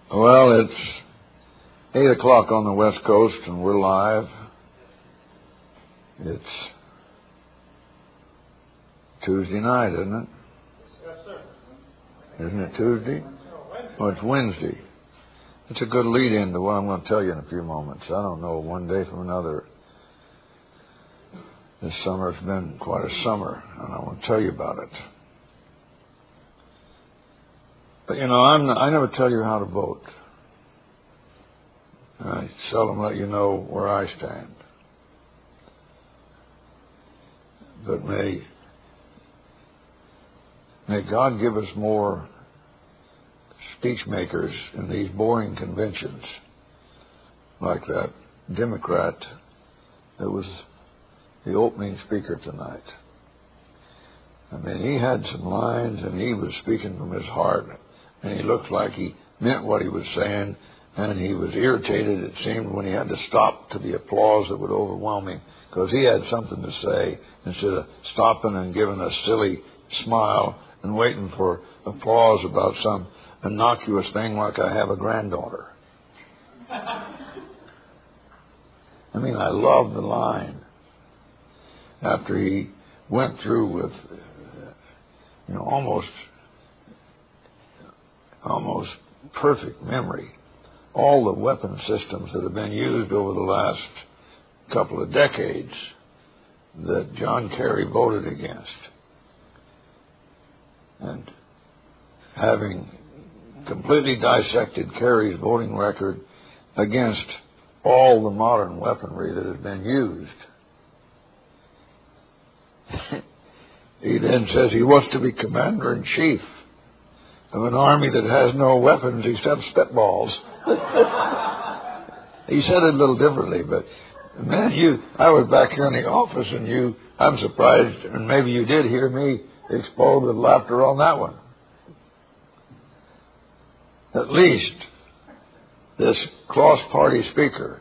Well, it's 8 o'clock on the West Coast, and we're live. It's Tuesday night, isn't it? Yes, sir. Isn't it Tuesday? Oh, it's Wednesday. It's a good lead-in to what I'm going to tell you in a few moments. I don't know, one day from another. This summer has been quite a summer, and I want to tell you about it. But, you know, I never tell you how to vote. I seldom let you know where I stand. But may God give us more speech makers in these boring conventions, like that Democrat that was the opening speaker tonight. I mean, he had some lines, and he was speaking from his heart, and he looked like he meant what he was saying, and he was irritated, it seemed, when he had to stop to the applause that would overwhelm him, because he had something to say instead of stopping and giving a silly smile and waiting for applause about some innocuous thing like I have a granddaughter. I mean, I love the line. After he went through with, almost perfect memory, all the weapon systems that have been used over the last couple of decades that John Kerry voted against. And having completely dissected Kerry's voting record against all the modern weaponry that has been used, he then says he wants to be commander-in-chief of an army that has no weapons except spitballs. He said it a little differently, but man, I was back here in the office, and I'm surprised, and maybe you did hear me explode with laughter on that one. At least this cross-party speaker,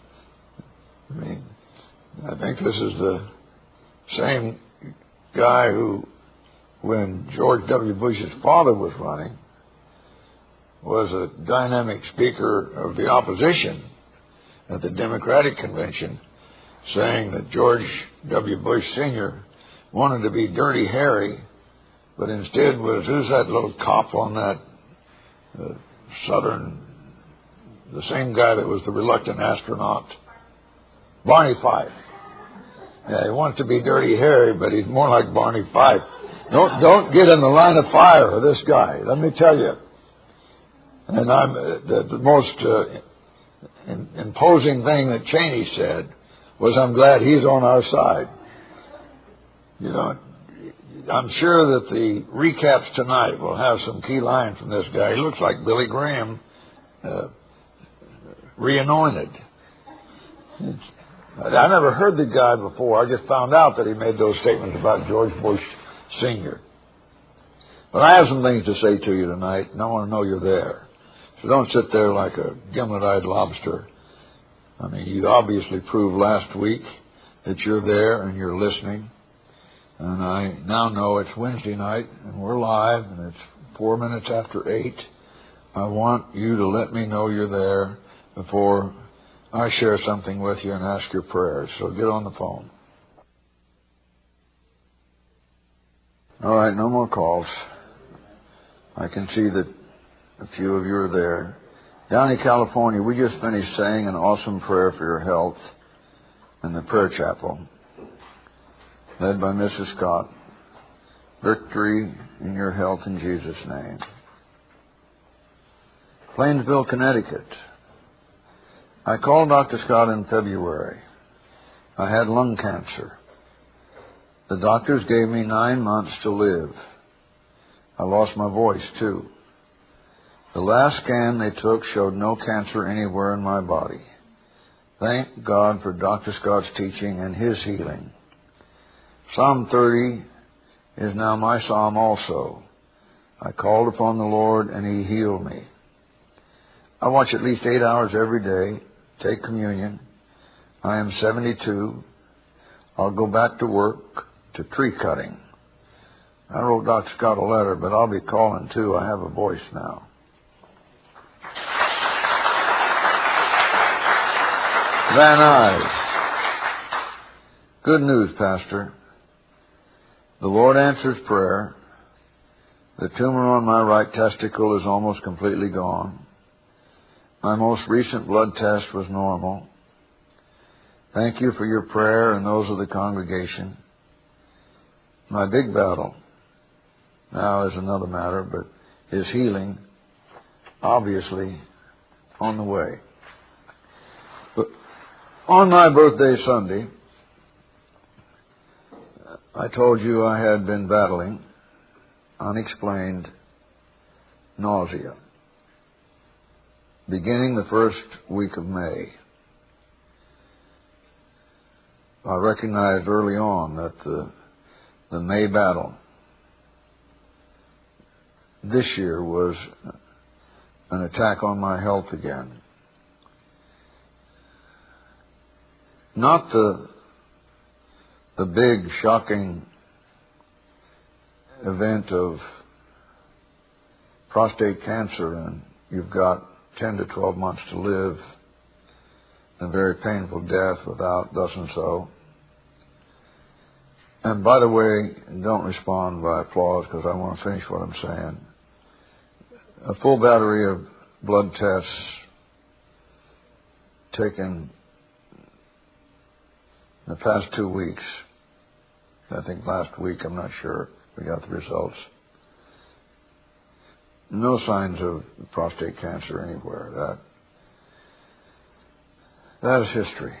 I think this is the same guy who, when George W. Bush's father was running, was a dynamic speaker of the opposition at the Democratic Convention, saying that George W. Bush Sr. wanted to be Dirty Harry, but instead was, who's that little cop on that the same guy that was the reluctant astronaut? Barney Fife. Yeah, he wants to be Dirty Harry, but he's more like Barney Fife. Don't get in the line of fire of this guy, let me tell you. And the most imposing thing that Cheney said was, I'm glad he's on our side. I'm sure that the recaps tonight will have some key lines from this guy. He looks like Billy Graham, reanointed. I never heard the guy before. I just found out that he made those statements about George Bush Sr. But I have some things to say to you tonight, and I want to know you're there. So don't sit there like a gimlet-eyed lobster. I mean, you obviously proved last week that you're there and you're listening. And I now know it's Wednesday night, and we're live, and it's 4 minutes after 8. I want you to let me know you're there before I share something with you and ask your prayers. So get on the phone. All right, no more calls. I can see that a few of you are there. Down in California, we just finished saying an awesome prayer for your health in the prayer chapel, led by Mrs. Scott. Victory in your health in Jesus' name. Plainsville, Connecticut. I called Dr. Scott in February. I had lung cancer. The doctors gave me 9 months to live. I lost my voice, too. The last scan they took showed no cancer anywhere in my body. Thank God for Dr. Scott's teaching and his healing. Psalm 30 is now my psalm also. I called upon the Lord, and He healed me. I watch at least 8 hours every day, take communion. I am 72. I'll go back to work, to tree cutting. I wrote Dr. Scott a letter, but I'll be calling too. I have a voice now. Van Nuys. Good news, Pastor. The Lord answers prayer. The tumor on my right testicle is almost completely gone. My most recent blood test was normal. Thank you for your prayer and those of the congregation. My big battle now is another matter, but is healing, obviously, on the way. But on my birthday Sunday, I told you I had been battling unexplained nausea, beginning the first week of May. I recognized early on that the May battle this year was an attack on my health again. Not the big, shocking event of prostate cancer and you've got 10 to 12 months to live, a very painful death without thus and so. And by the way, don't respond by applause because I want to finish what I'm saying. A full battery of blood tests taken in the past 2 weeks. I think last week, I'm not sure, we got the results. No signs of prostate cancer anywhere. That is history.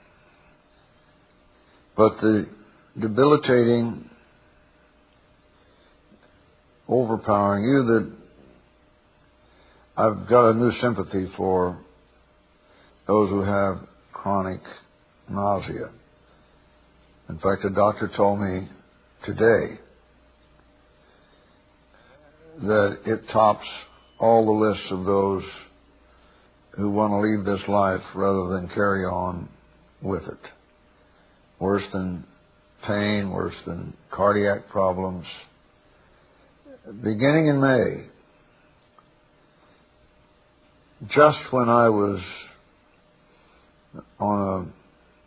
But the debilitating, overpowering, that I've got a new sympathy for those who have chronic nausea. In fact, a doctor told me today that it tops all the lists of those who want to leave this life rather than carry on with it. Worse than pain, worse than cardiac problems. Beginning in May, just when I was on a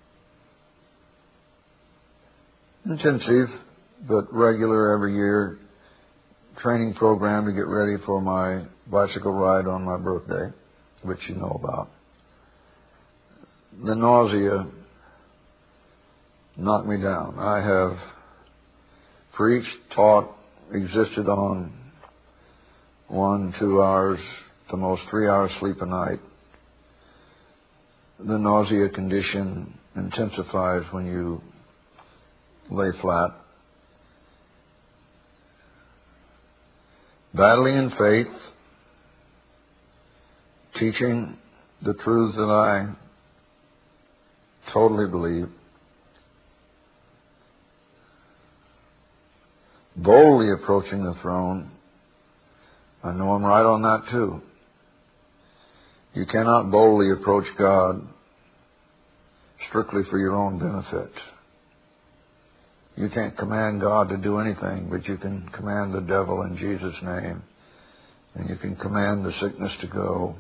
intensive but regular every year training program to get ready for my bicycle ride on my birthday, which you know about, the nausea knocked me down. I have preached, taught, existed on 1-2 hours, the most 3 hours sleep a night. The nausea condition intensifies when you lay flat. Battling in faith, teaching the truths that I totally believe, boldly approaching the throne. I know I'm right on that too. You cannot boldly approach God strictly for your own benefit. You can't command God to do anything, but you can command the devil in Jesus' name. And you can command the sickness to go.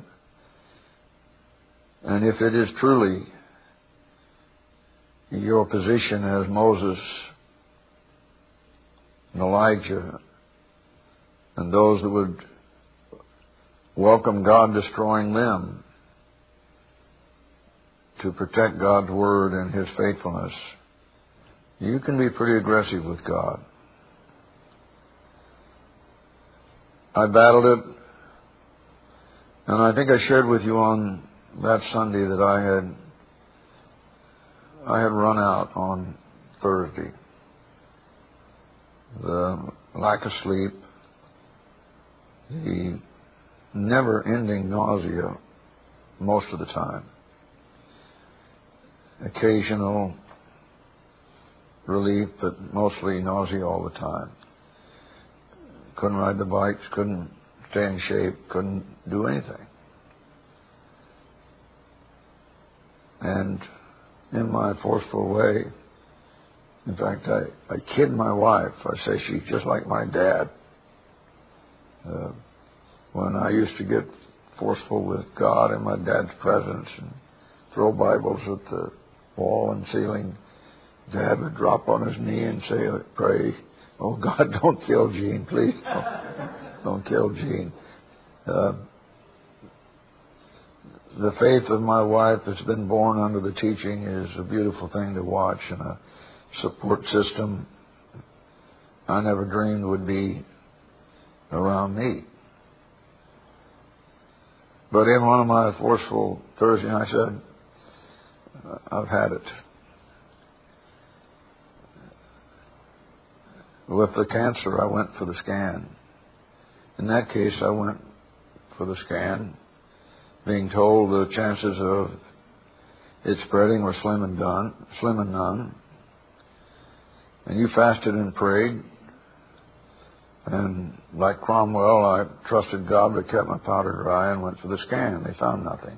And if it is truly your position as Moses and Elijah and those that would welcome God destroying them to protect God's word and His faithfulness, you can be pretty aggressive with God. I battled it, and I think I shared with you on that Sunday that I had run out on Thursday. The lack of sleep, the never-ending nausea most of the time, occasional relief, but mostly nausea all the time. Couldn't ride the bikes, couldn't stay in shape, couldn't do anything. And in my forceful way, in fact, I kid my wife. I say she's just like my dad. When I used to get forceful with God in my dad's presence and throw Bibles at the wall and ceiling, Dad would drop on his knee and say, pray, oh God, don't kill Gene, please. Don't kill Gene. The faith of my wife that's been born under the teaching is a beautiful thing to watch, and a support system I never dreamed would be around me. But in one of my forceful Thursday, I said, I've had it. With the cancer, I went for the scan. In that case, I went for the scan, being told the chances of it spreading were slim and none. And you fasted and prayed. And like Cromwell, I trusted God but kept my powder dry and went for the scan. They found nothing.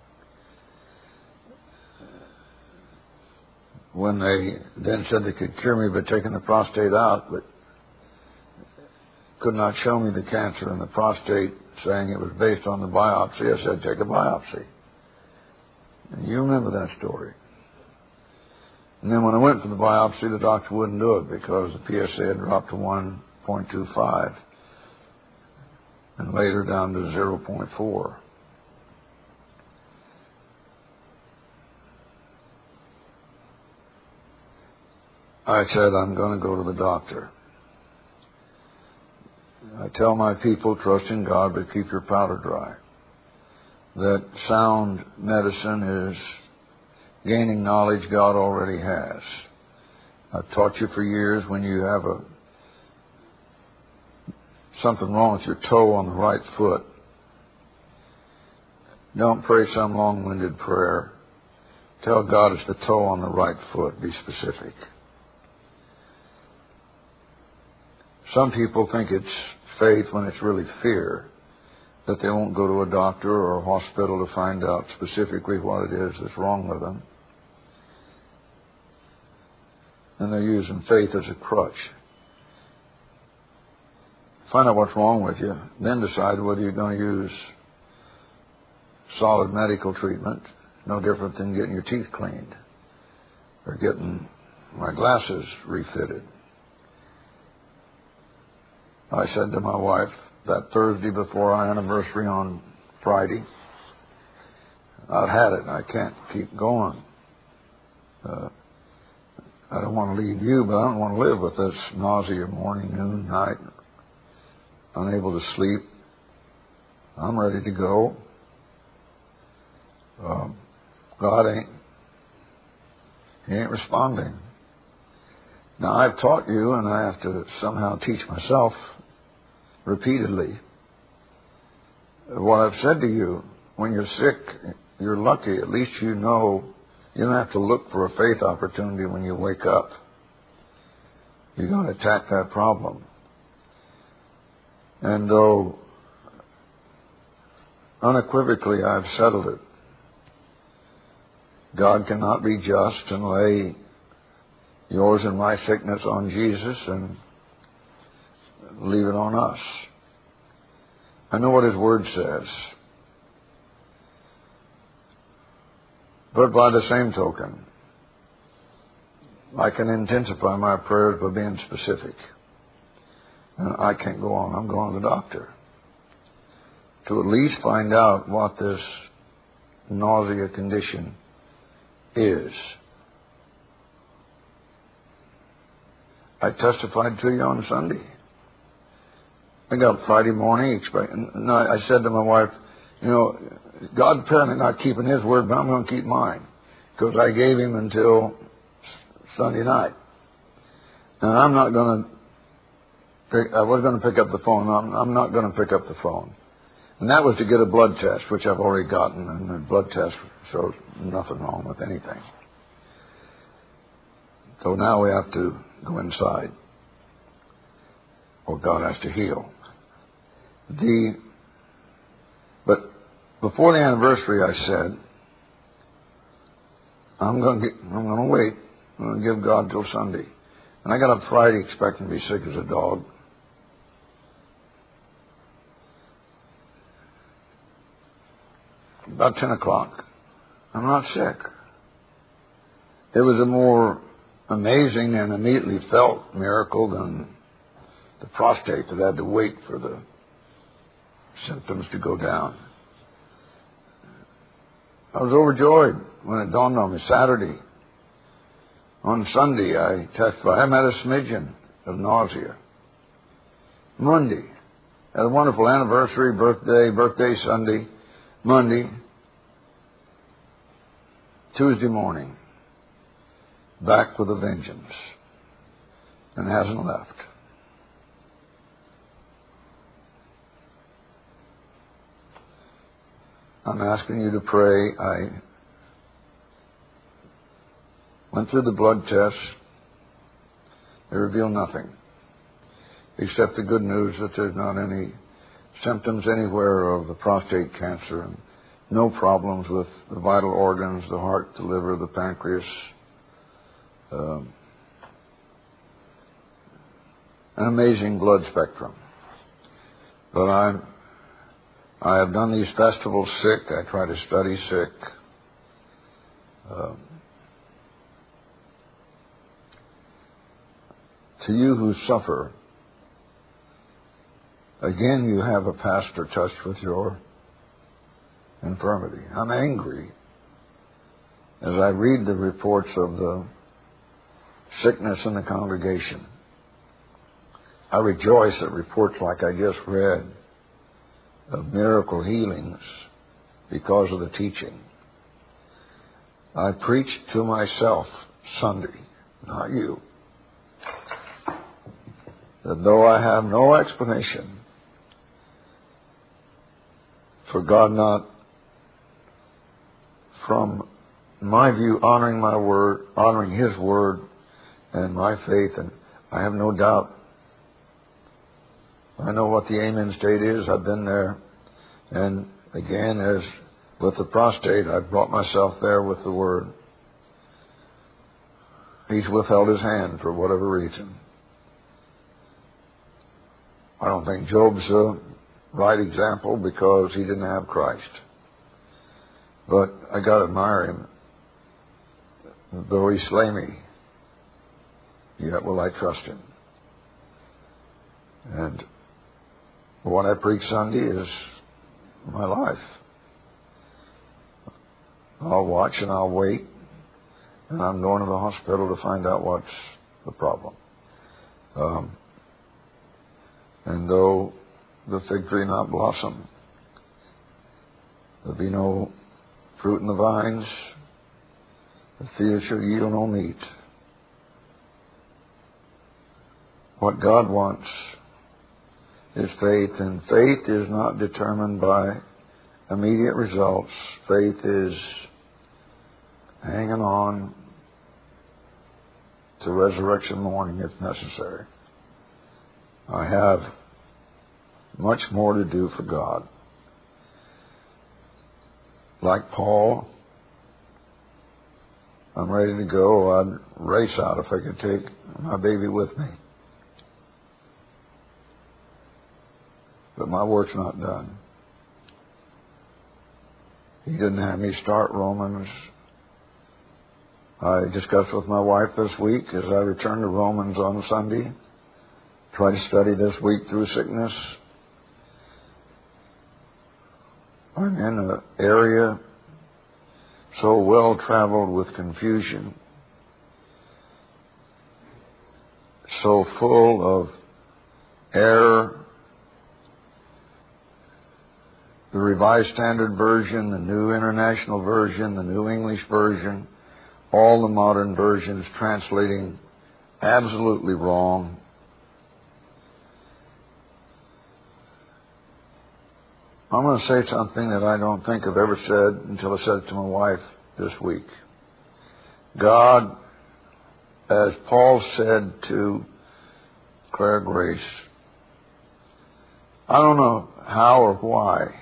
When they then said they could cure me by taking the prostate out, but could not show me the cancer in the prostate, saying it was based on the biopsy, I said, take a biopsy. And you remember that story. And then when I went for the biopsy, the doctor wouldn't do it because the PSA had dropped to 1.25 and later down to 0.4. I said, I'm going to go to the doctor. I tell my people, trust in God, but keep your powder dry. That sound medicine is gaining knowledge God already has. I've taught you for years, when you have something wrong with your toe on the right foot, don't pray some long-winded prayer. Tell God it's the toe on the right foot. Be specific. Some people think it's faith when it's really fear, that they won't go to a doctor or a hospital to find out specifically what it is that's wrong with them. And they're using faith as a crutch. Find out what's wrong with you, then decide whether you're going to use solid medical treatment, no different than getting your teeth cleaned or getting my glasses refitted. I said to my wife that Thursday before our anniversary on Friday, I've had it. I can't keep going. I don't want to leave you, but I don't want to live with this nausea morning, noon, night, unable to sleep. I'm ready to go. God ain't responding. Now, I've taught you, and I have to somehow teach myself repeatedly what I've said to you. When you're sick, you're lucky. At least you know you don't have to look for a faith opportunity when you wake up. You've got to attack that problem. And though unequivocally I've settled it, God cannot be just and lay yours and my sickness on Jesus and leave it on us. I know what His Word says. But by the same token, I can intensify my prayers by being specific. And I can't go on. I'm going to the doctor to at least find out what this nausea condition is. I testified to you on Sunday. I got up Friday morning expecting. No, I said to my wife, God apparently not keeping His word, but I'm going to keep mine, because I gave Him until Sunday night. And I'm not going to. I was going to pick up the phone. I'm not going to pick up the phone. And that was to get a blood test, which I've already gotten, and the blood test shows nothing wrong with anything. So now we have to go inside, or God has to heal. But before the anniversary, I said, I'm going to wait. I'm going to give God till Sunday. And I got up Friday expecting to be sick as a dog. About 10 o'clock, I'm not sick. It was a more amazing and immediately felt miracle than the prostate that had to wait for the symptoms to go down. I was overjoyed when it dawned on me Saturday. On Sunday, I testified. I had a smidgen of nausea. Monday, had a wonderful anniversary, birthday Sunday, Monday, Tuesday morning, back with a vengeance, and hasn't left. I'm asking you to pray. I went through the blood tests. They reveal nothing, except the good news that there's not any symptoms anywhere of the prostate cancer, and no problems with the vital organs, the heart, the liver, the pancreas. An amazing blood spectrum. But I have done these festivals sick. I try to study sick. To you who suffer, again you have a pastor touched with your infirmity. I'm angry as I read the reports of the sickness in the congregation. I rejoice at reports like I just read of miracle healings because of the teaching. I preached to myself Sunday, not you, that though I have no explanation for God not, from my view, honoring my word, honoring His word and my faith, and I have no doubt. I know what the Amen state is. I've been there. And again, as with the prostate, I've brought myself there with the word. He's withheld His hand for whatever reason. I don't think Job's a right example because he didn't have Christ. But I got to admire him. Though He slay me, yet will I trust Him. And what I preach Sunday is my life. I'll watch and I'll wait, and I'm going to the hospital to find out what's the problem. And though the fig tree not blossom, there'll be no fruit in the vines, the field shall yield no meat. What God wants is faith, and faith is not determined by immediate results. Faith is hanging on to resurrection morning if necessary. I have much more to do for God. Like Paul, I'm ready to go. I'd race out if I could take my baby with me. But my work's not done. He didn't have me start Romans. I discussed with my wife this week as I return to Romans on Sunday. Try to study this week through sickness. I'm in an area so well traveled with confusion, so full of error. The Revised Standard Version, the New International Version, the New English Version, all the modern versions translating absolutely wrong. I'm going to say something that I don't think I've ever said until I said it to my wife this week. God, as Paul said to Claire Grace, I don't know how or why,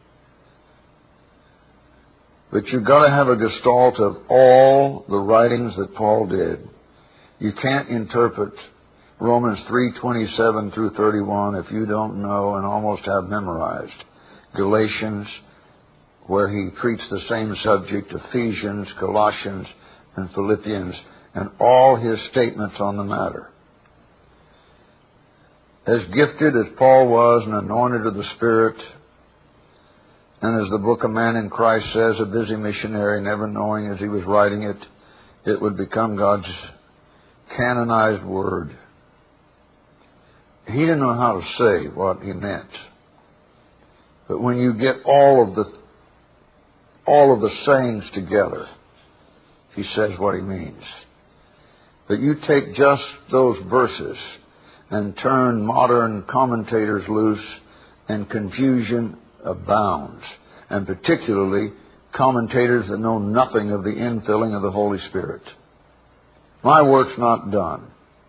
but you've got to have a gestalt of all the writings that Paul did. You can't interpret Romans 3:27 through 31 if you don't know and almost have memorized Galatians where he treats the same subject, Ephesians, Colossians, and Philippians, and all his statements on the matter. As gifted as Paul was and anointed of the Spirit, and as the book of Man in Christ says, a busy missionary, never knowing as he was writing it, it would become God's canonized word. He didn't know how to say what he meant. But when you get all of the sayings together, he says what he means. But you take just those verses and turn modern commentators loose, and confusion abounds. And particularly commentators that know nothing of the infilling of the Holy Spirit. My work's not done.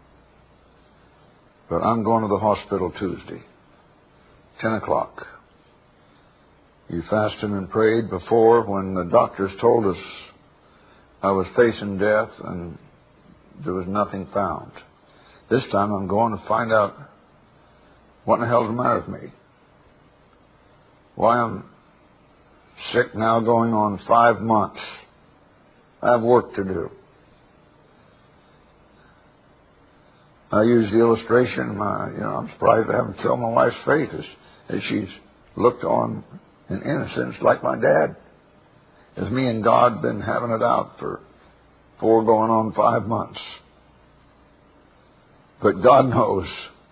But I'm going to the hospital Tuesday, 10 o'clock. You fasted and prayed before when the doctors told us I was facing death and there was nothing found. This time I'm going to find out what in the hell's the matter with me. Why I'm sick now going on 5 months. I have work to do. I use the illustration, I'm surprised I haven't killed my wife's faith as she's looked on in innocence like my dad. As me and God been having it out for 4 going on 5 months. But God knows.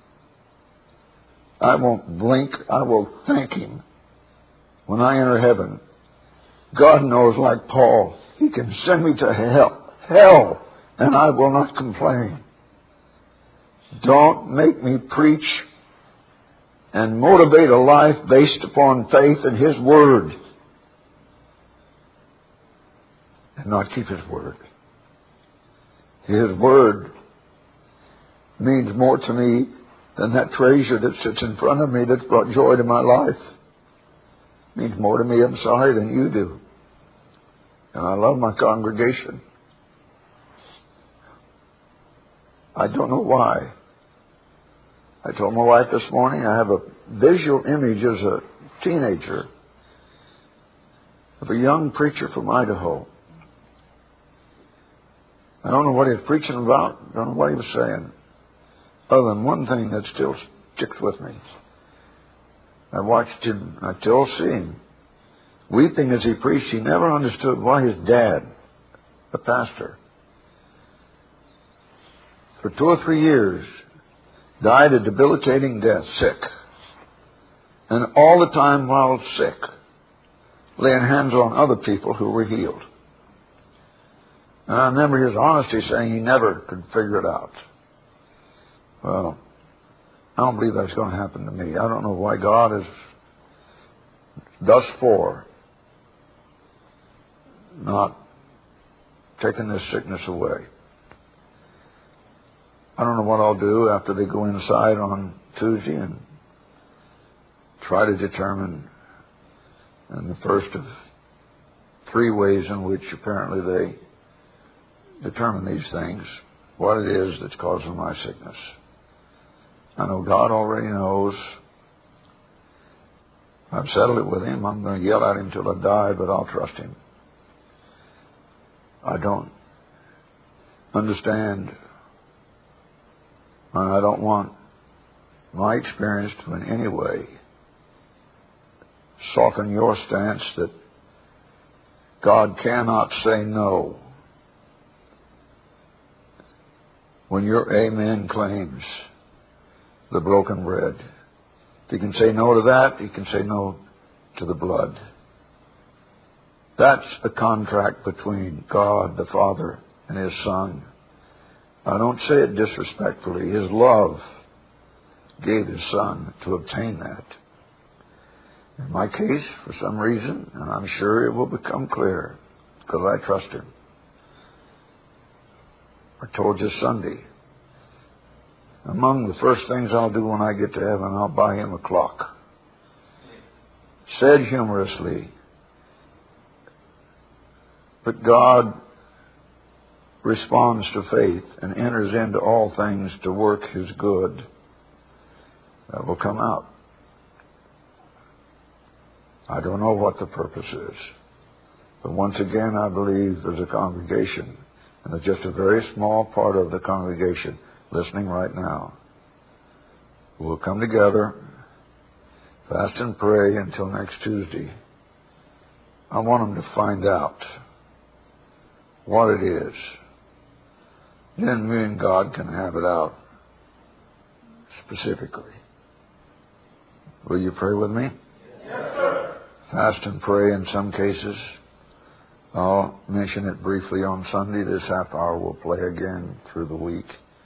I won't blink. I will thank Him when I enter heaven. God knows, like Paul, He can send me to hell, and I will not complain. Don't make me preach and motivate a life based upon faith in His Word and not keep His Word. His Word means more to me than that treasure that sits in front of me that's brought joy to my life. It means more to me, I'm sorry, than you do. And I love my congregation. I don't know why. I told my wife this morning I have a visual image as a teenager of a young preacher from Idaho. I don't know what he was preaching about. I don't know what he was saying. Other than one thing that still sticks with me. I watched him, I still see him, weeping as he preached. He never understood why his dad, a pastor, for 2 or 3 years, died a debilitating death, sick. And all the time while sick, laying hands on other people who were healed. And I remember his honesty saying he never could figure it out. Well, I don't believe that's going to happen to me. I don't know why God has thus far not taken this sickness away. I don't know what I'll do after they go inside on Tuesday and try to determine, in the first of 3 ways in which apparently they determine these things, what it is that's causing my sickness. I know God already knows. I've settled it with Him. I'm going to yell at Him till I die, but I'll trust Him. I don't understand, and I don't want my experience to in any way soften your stance that God cannot say no when your amen claims the broken bread. If He can say no to that, He can say no to the blood. That's a contract between God the Father and His Son. I don't say it disrespectfully. His love gave His Son to obtain that. In my case, for some reason, and I'm sure it will become clear, because I trust Him. I told you Sunday, among the first things I'll do when I get to heaven, I'll buy Him a clock. Said humorously, but God responds to faith and enters into all things to work His good. That will come out. I don't know what the purpose is. But once again, I believe there's a congregation, and there's just a very small part of the congregation listening right now. We'll come together, fast and pray until next Tuesday. I want them to find out what it is. Then me and God can have it out specifically. Will you pray with me? Yes, sir. Fast and pray in some cases. I'll mention it briefly on Sunday. This half hour will play again through the week.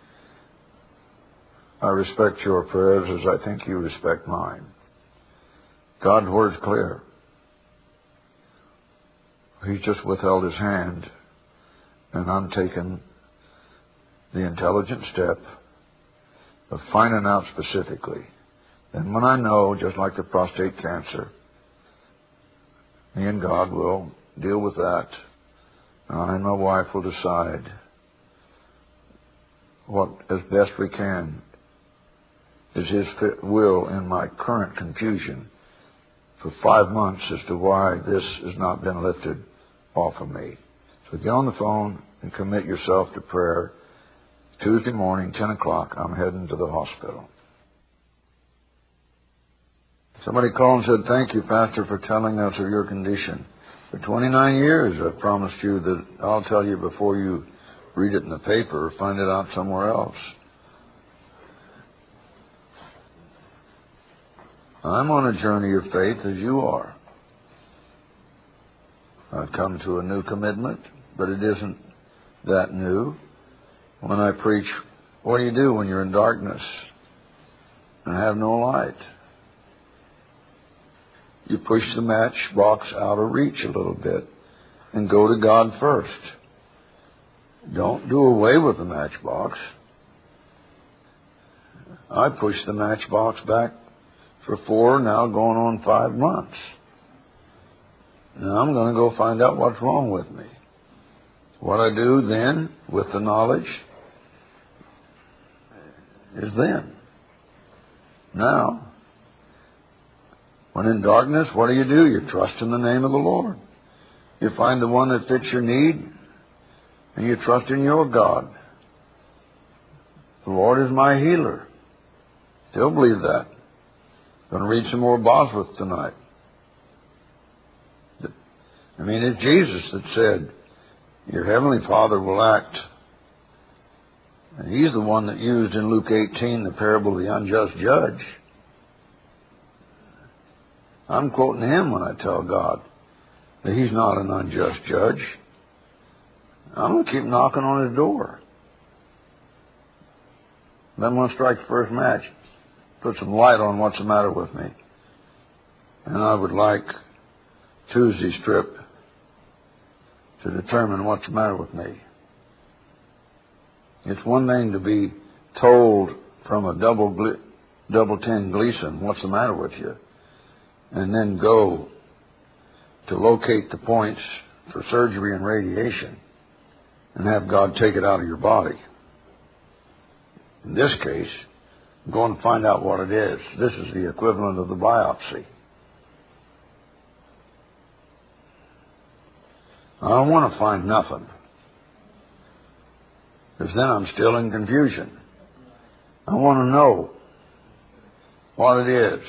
I respect your prayers as I think you respect mine. God's word's clear. He's just withheld his hand, and I'm taking the intelligent step of finding out specifically. And when I know, just like the prostate cancer, me and God will deal with that. And I and my wife will decide what, as best we can, is His will in my current confusion for 5 months as to why this has not been lifted off of me. So get on the phone and commit yourself to prayer. Tuesday morning, 10 o'clock, I'm heading to the hospital. Somebody called and said, "Thank you, Pastor, for telling us of your condition. For 29 years, I've promised you that I'll tell you before you read it in the paper or find it out somewhere else." I'm on a journey of faith as you are. I've come to a new commitment, but it isn't that new. When I preach, what do you do when you're in darkness and have no light? You push the matchbox out of reach a little bit and go to God first. Don't do away with the matchbox. I pushed the matchbox back for 4, now going on 5 months. Now I'm going to go find out what's wrong with me. What I do then with the knowledge is then. Now, when in darkness, what do? You trust in the name of the Lord. You find the one that fits your need, and you trust in your God. The Lord is my healer. Still believe that. Going to read some more Bosworth tonight. I mean, it's Jesus that said, "Your heavenly Father will act." And He's the one that used in Luke 18 the parable of the unjust judge. I'm quoting Him when I tell God that He's not an unjust judge. I'm going to keep knocking on His door. Then I'm going to strike the first match, put some light on what's the matter with me. And I would like Tuesday's trip to determine what's the matter with me. It's one thing to be told from a double 10 Gleason, "What's the matter with you?" and then go to locate the points for surgery and radiation and have God take it out of your body. In this case, I'm going to find out what it is. This is the equivalent of the biopsy. I don't want to find nothing, because then I'm still in confusion. I want to know what it is.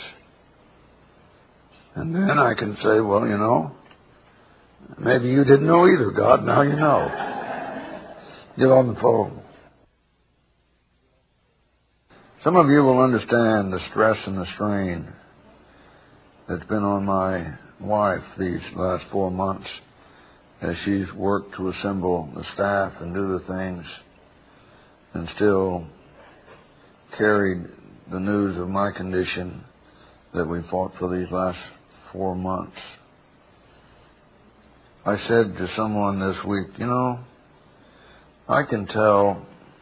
And then I can say, "Well, you know, maybe you didn't know either, God. Now you know." Get on the phone. Some of you will understand the stress and the strain that's been on my wife these last 4 months as she's worked to assemble the staff and do the things and still carried the news of my condition that we fought for these last 4 months. I said to someone this week, "You know, I can tell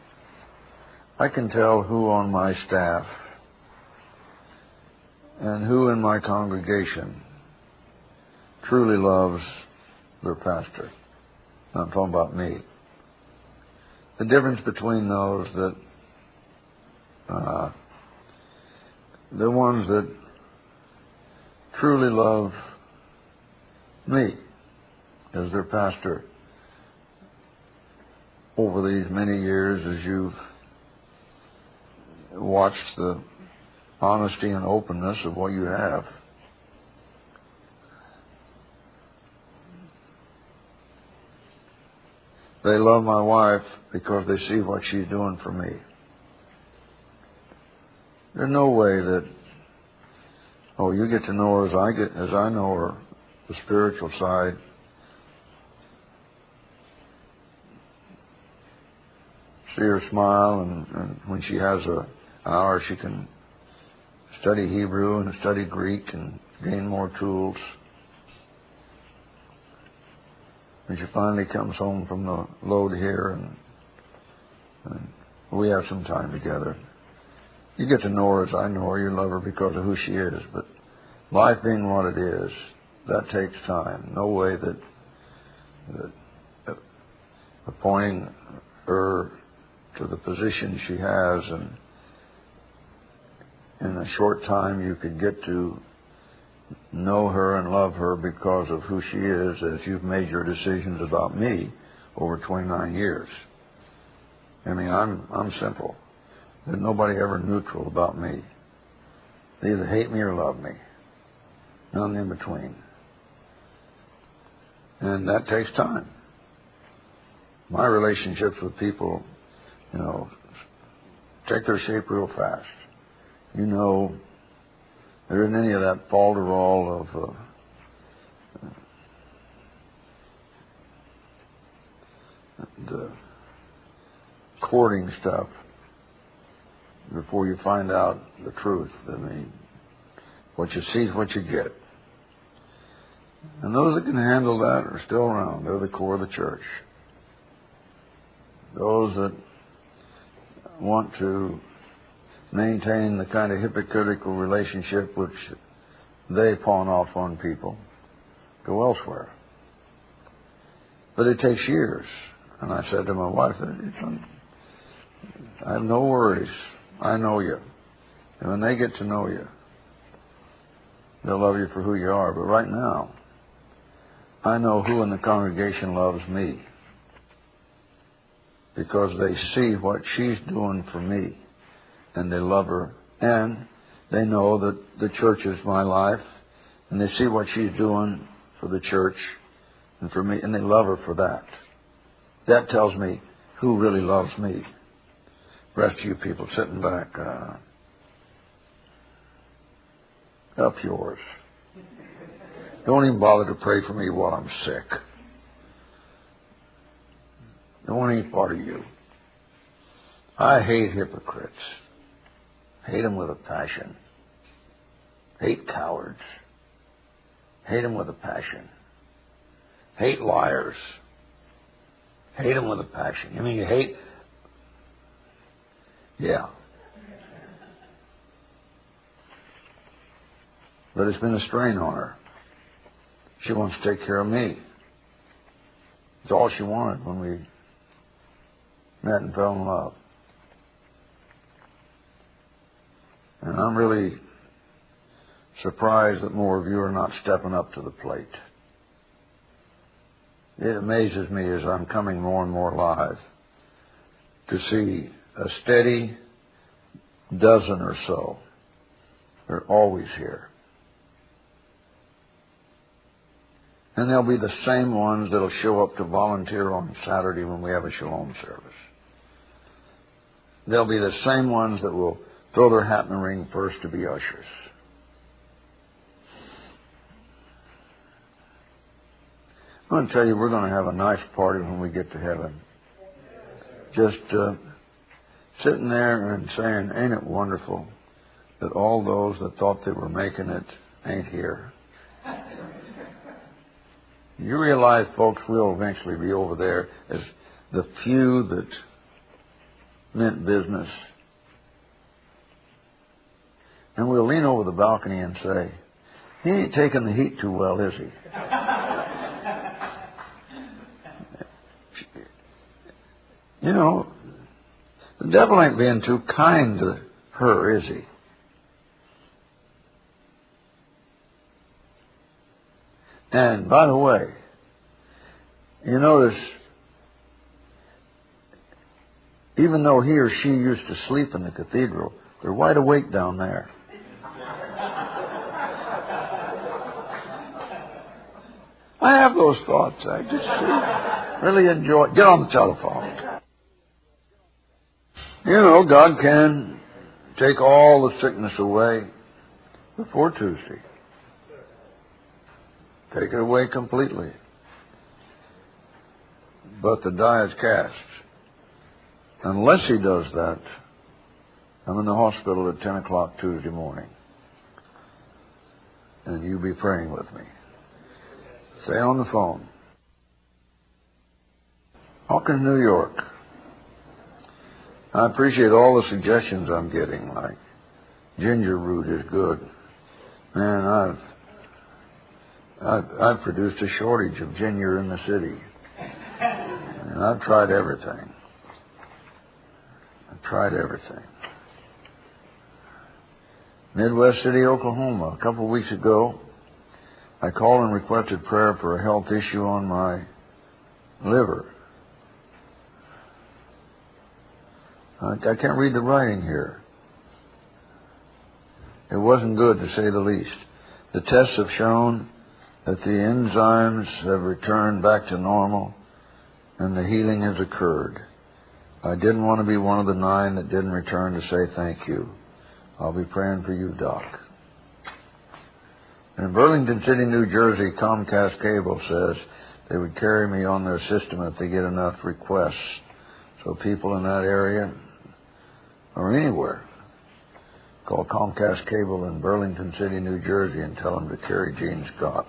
who on my staff and who in my congregation truly loves their pastor." I'm talking about me. The difference between those that the ones that truly love me as their pastor over these many years, as you've watched the honesty and openness of what you have. They love my wife because they see what she's doing for me. There's no way that, you get to know her as I know her, the spiritual side. See her smile, and when she has an hour, she can study Hebrew and study Greek and gain more tools. When she finally comes home from the load here, and we have some time together. You get to know her as I know her. You love her because of who she is. But life being what it is, that takes time. No way that appointing her to the position she has, and in a short time you could get to know her and love her because of who she is, as you've made your decisions about me over 29 years. I mean, I'm simple. There's nobody ever neutral about me. They either hate me or love me. None in between. And that takes time. My relationships with people, take their shape real fast. There isn't any of that falderall of the courting stuff before you find out the truth. I mean, what you see is what you get. And those that can handle that are still around. They're the core of the church. Those that want to maintain the kind of hypocritical relationship which they pawn off on people go elsewhere. But it takes years. And I said to my wife, I have no worries. I know you. And when they get to know you, they'll love you for who you are. But right now, I know who in the congregation loves me, because they see what she's doing for me, and they love her. And they know that the church is my life, and they see what she's doing for the church and for me, and they love her for that. That tells me who really loves me. The rest of you people sitting back, up yours. Don't even bother to pray for me while I'm sick. No one ain't part of you. I hate hypocrites. Hate them with a passion. Hate cowards. Hate them with a passion. Hate liars. Hate them with a passion. I mean, you hate... Yeah. But it's been a strain on her. She wants to take care of me. It's all she wanted when we met and fell in love. And I'm really surprised that more of you are not stepping up to the plate. It amazes me as I'm coming more and more alive to see a steady dozen or so. They're always here. And they'll be the same ones that'll show up to volunteer on Saturday when we have a shalom service. They'll be the same ones that will throw their hat in the ring first to be ushers. I'm going to tell you, we're going to have a nice party when we get to heaven. Just sitting there and saying, ain't it wonderful that all those that thought they were making it ain't here. You realize, folks, we'll eventually be over there as the few that meant business. And we'll lean over the balcony and say, he ain't taking the heat too well, is he? You know, the devil ain't being too kind to her, is he? And by the way, you notice, even though he or she used to sleep in the cathedral, they're wide awake down there. I have those thoughts. I just really enjoy. Get on the telephone. You know, God can take all the sickness away before Tuesday. Take it away completely. But the die is cast. Unless he does that, I'm in the hospital at 10 o'clock Tuesday morning. And you be praying with me. Stay on the phone. Hawkins, New York. I appreciate all the suggestions I'm getting, like ginger root is good. Man, I've produced a shortage of ginger in the city. And I've tried everything. Midwest City, Oklahoma. A couple of weeks ago, I called and requested prayer for a health issue on my liver. I can't read the writing here. It wasn't good, to say the least. The tests have shown that the enzymes have returned back to normal and the healing has occurred. I didn't want to be one of the 9 that didn't return to say thank you. I'll be praying for you, Doc. In Burlington City, New Jersey, Comcast Cable says they would carry me on their system if they get enough requests. So people in that area or anywhere, call Comcast Cable in Burlington City, New Jersey, and tell them to carry Gene Scott.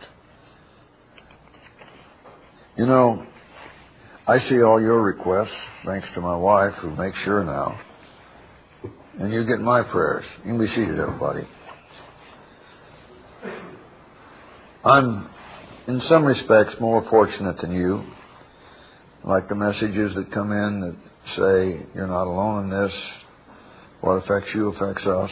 You know, I see all your requests, thanks to my wife, who makes sure now. And you get my prayers. You can be seated, everybody. I'm, in some respects, more fortunate than you. Like the messages that come in that say, you're not alone in this. What affects you affects us.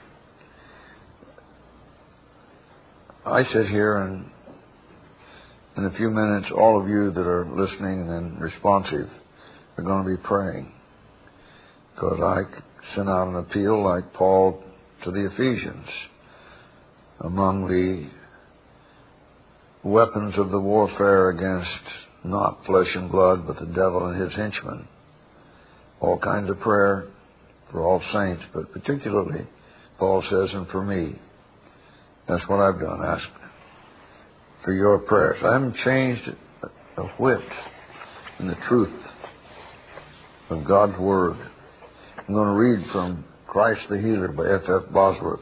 I sit here and in a few minutes, all of you that are listening and responsive are going to be praying. Because I sent out an appeal like Paul to the Ephesians. Among the weapons of the warfare against not flesh and blood, but the devil and his henchmen. All kinds of prayer for all saints, but particularly, Paul says, and for me. That's what I've done. Ask for your prayers. I haven't changed a whit in the truth of God's Word. I'm going to read from Christ the Healer by F.F. Bosworth.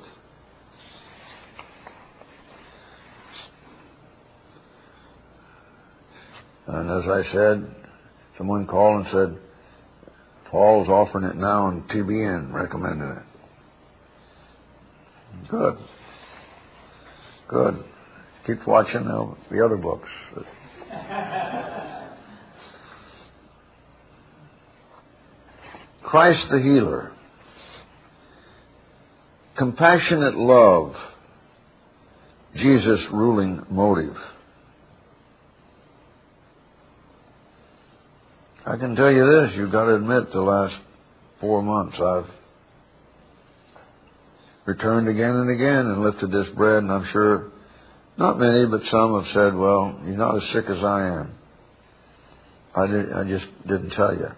And as I said, someone called and said, Paul's offering it now on TBN, recommending it. Good. Good. Keep watching the other books. Christ the Healer. Compassionate love. Jesus' ruling motive. I can tell you this, you've got to admit the last 4 months I've returned again and again and lifted this bread, and I'm sure not many, but some have said, well, you're not as sick as I am. I just didn't tell you.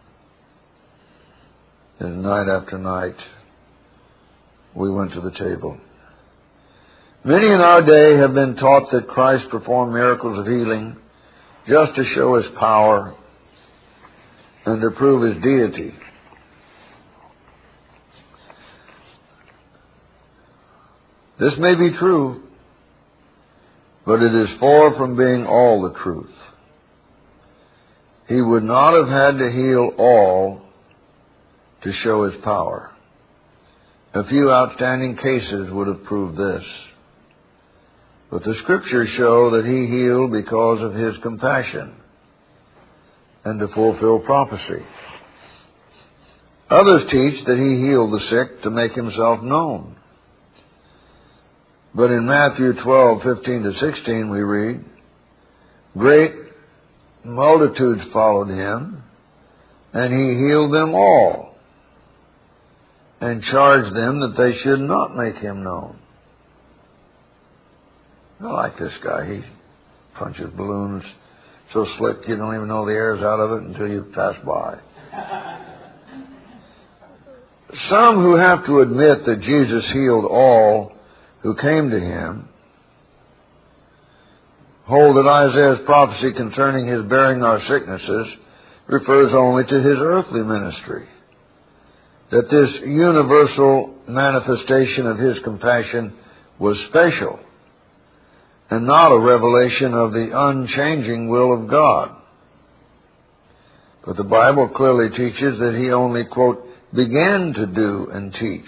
And night after night, we went to the table. Many in our day have been taught that Christ performed miracles of healing just to show His power and to prove His deity. This may be true, but it is far from being all the truth. He would not have had to heal all to show His power. A few outstanding cases would have proved this. But the Scriptures show that He healed because of His compassion and to fulfill prophecy. Others teach that He healed the sick to make Himself known. But in Matthew 12:15-16 we read, great multitudes followed him, and he healed them all, and charged them that they should not make him known. I like this guy. He punches balloons so slick you don't even know the air's out of it until you pass by. Some who have to admit that Jesus healed all who came to him hold that Isaiah's prophecy concerning his bearing our sicknesses refers only to his earthly ministry, that this universal manifestation of his compassion was special and not a revelation of the unchanging will of God. But the Bible clearly teaches that he only, quote, began to do and teach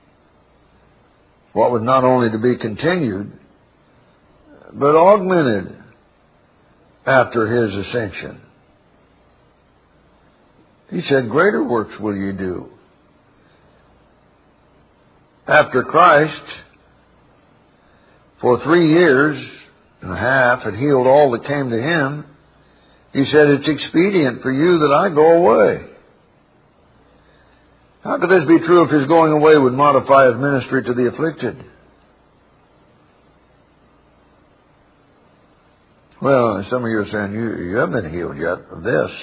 what was not only to be continued, but augmented after his ascension. He said, greater works will you do. After Christ, for 3 years and a half, had healed all that came to him, he said, it's expedient for you that I go away. How could this be true if his going away would modify his ministry to the afflicted? Well, some of you are saying, you haven't been healed yet of this.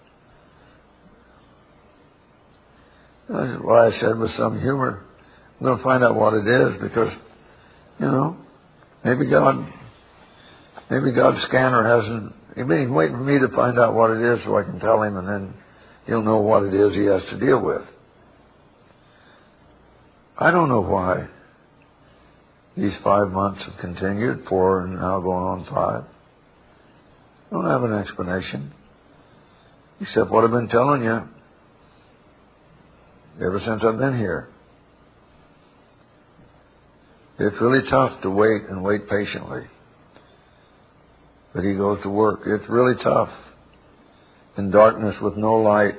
That's why I said with some humor, I'm going to find out what it is because, maybe God's scanner hasn't, he's waiting for me to find out what it is so I can tell him, and then he'll know what it is he has to deal with. I don't know why these 5 months have continued, 4 and now going on 5. I don't have an explanation, except what I've been telling you ever since I've been here. It's really tough to wait and wait patiently. But he goes to work. It's really tough in darkness with no light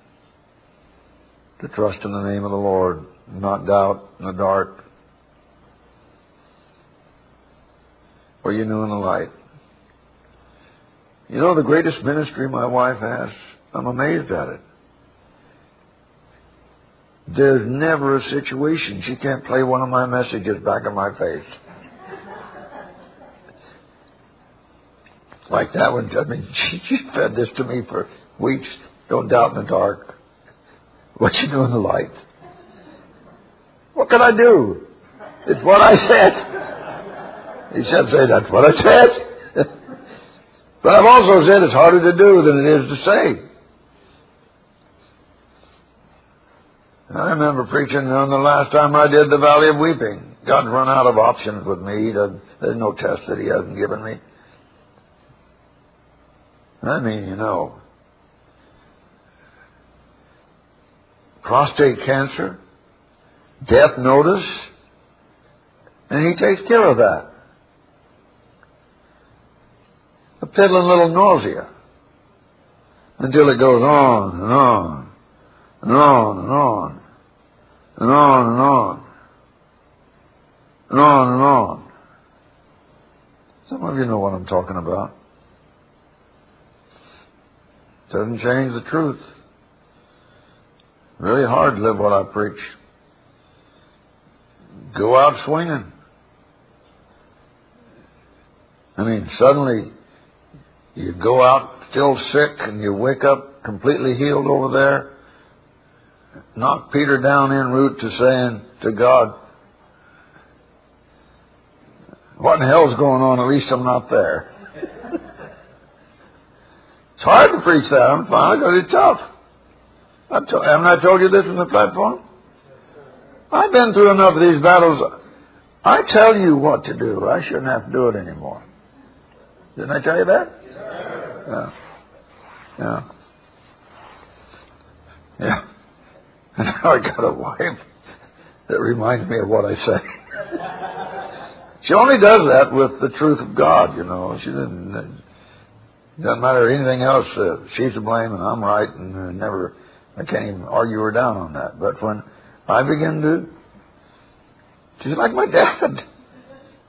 to trust in the name of the Lord, not doubt in the dark. Or you knew in the light. You know the greatest ministry my wife has? I'm amazed at it. There's never a situation she can't play one of my messages back in my face. Like that one. She fed this to me for weeks. Don't doubt in the dark. What you do in the light. What can I do? It's what I said. He said, say that's what I said. But I've also said it's harder to do than it is to say. I remember preaching on the last time I did the Valley of Weeping. God's run out of options with me. There's no test that he hasn't given me. Prostate cancer, death notice, and he takes care of that. A piddling little nausea until it goes on and on and on and on and on and on and on and on. Some of you know what I'm talking about. Doesn't change the truth. Really hard to live what I preach. Go out swinging. Suddenly you go out still sick and you wake up completely healed over there. Knock Peter down en route to saying to God, what in the hell's going on? At least I'm not there. It's hard to preach that. I'm fine because it's tough. Haven't I told you this on the platform? I've been through enough of these battles. I tell you what to do. I shouldn't have to do it anymore. Didn't I tell you that? Yeah. And now I got a wife that reminds me of what I say. She only does that with the truth of God, She doesn't matter anything else. She's to blame and I'm right, and I can't even argue her down on that. But when I begin to, she's like my dad.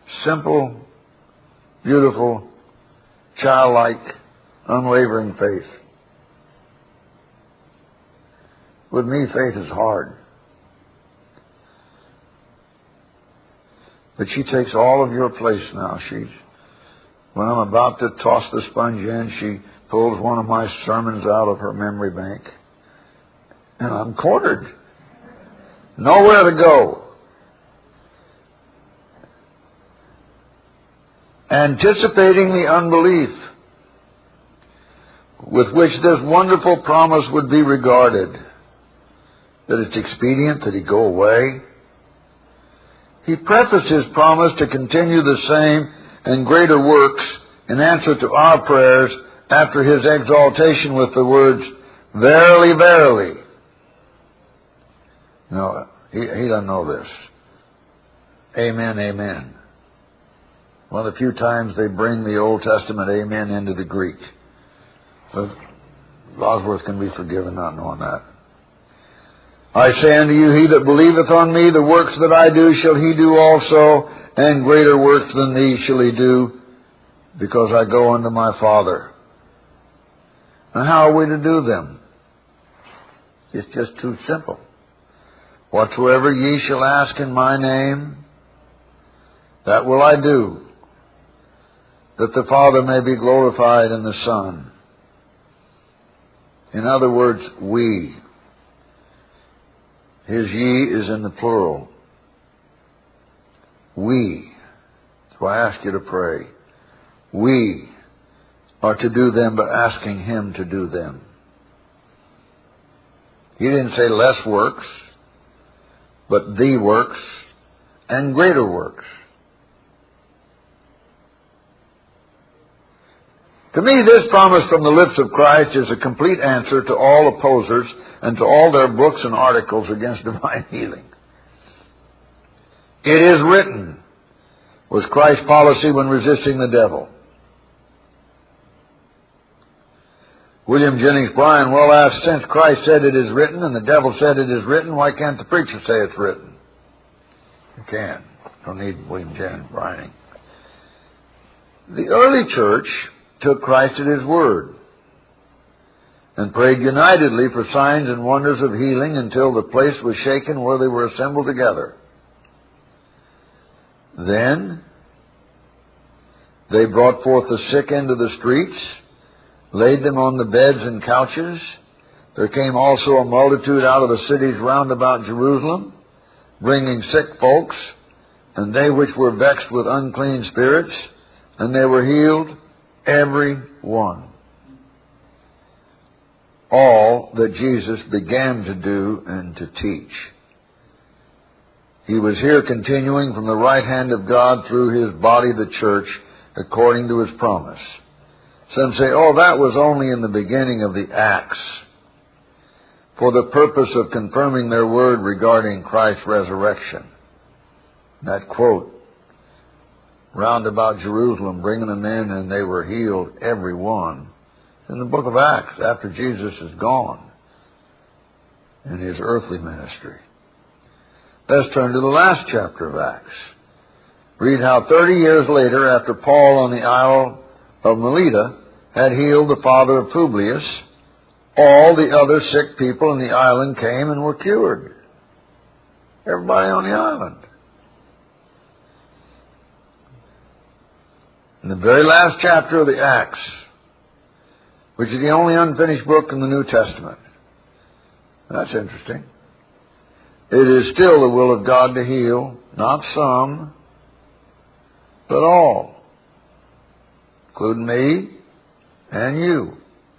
simple, beautiful, childlike, unwavering faith. With me, faith is hard. But she takes all of your place now. When I'm about to toss the sponge in, she pulls one of my sermons out of her memory bank. And I'm cornered. Nowhere to go. Anticipating the unbelief with which this wonderful promise would be regarded, that it's expedient that he go away, he prefaced his promise to continue the same and greater works in answer to our prayers after his exaltation with the words, "Verily, verily." No, he doesn't know this. Amen, amen. One of the few times they bring the Old Testament amen into the Greek. But Bosworth can be forgiven not knowing that. I say unto you, he that believeth on me, the works that I do shall he do also, and greater works than these shall he do, because I go unto my Father. And how are we to do them? It's just too simple. Whatsoever ye shall ask in my name, that will I do, that the Father may be glorified in the Son. In other words, we. His ye is in the plural. We. So I ask you to pray. We are to do them by asking him to do them. He didn't say less works, but the works and greater works. To me, this promise from the lips of Christ is a complete answer to all opposers and to all their books and articles against divine healing. It is written was Christ's policy when resisting the devil. William Jennings Bryan well asked, since Christ said it is written and the devil said it is written, why can't the preacher say it's written? You can. Don't need William Jennings Bryaning. The early church took Christ at his word and prayed unitedly for signs and wonders of healing until the place was shaken where they were assembled together. Then they brought forth the sick into the streets, laid them on the beds and couches. There came also a multitude out of the cities round about Jerusalem, bringing sick folks, and they which were vexed with unclean spirits, and they were healed, every one. All that Jesus began to do and to teach. He was here continuing from the right hand of God through his body, the church, according to his promise. Some say, oh, that was only in the beginning of the Acts, for the purpose of confirming their word regarding Christ's resurrection. That quote, round about Jerusalem, bringing them in, and they were healed, every one. In the book of Acts, after Jesus is gone in his earthly ministry. Let's turn to the last chapter of Acts. Read how 30 years later, after Paul on the Isle of Melita had healed the father of Publius, all the other sick people in the island came and were cured. Everybody on the island. In the very last chapter of the Acts, which is the only unfinished book in the New Testament. That's interesting. It is still the will of God to heal, not some, but all, including me and you.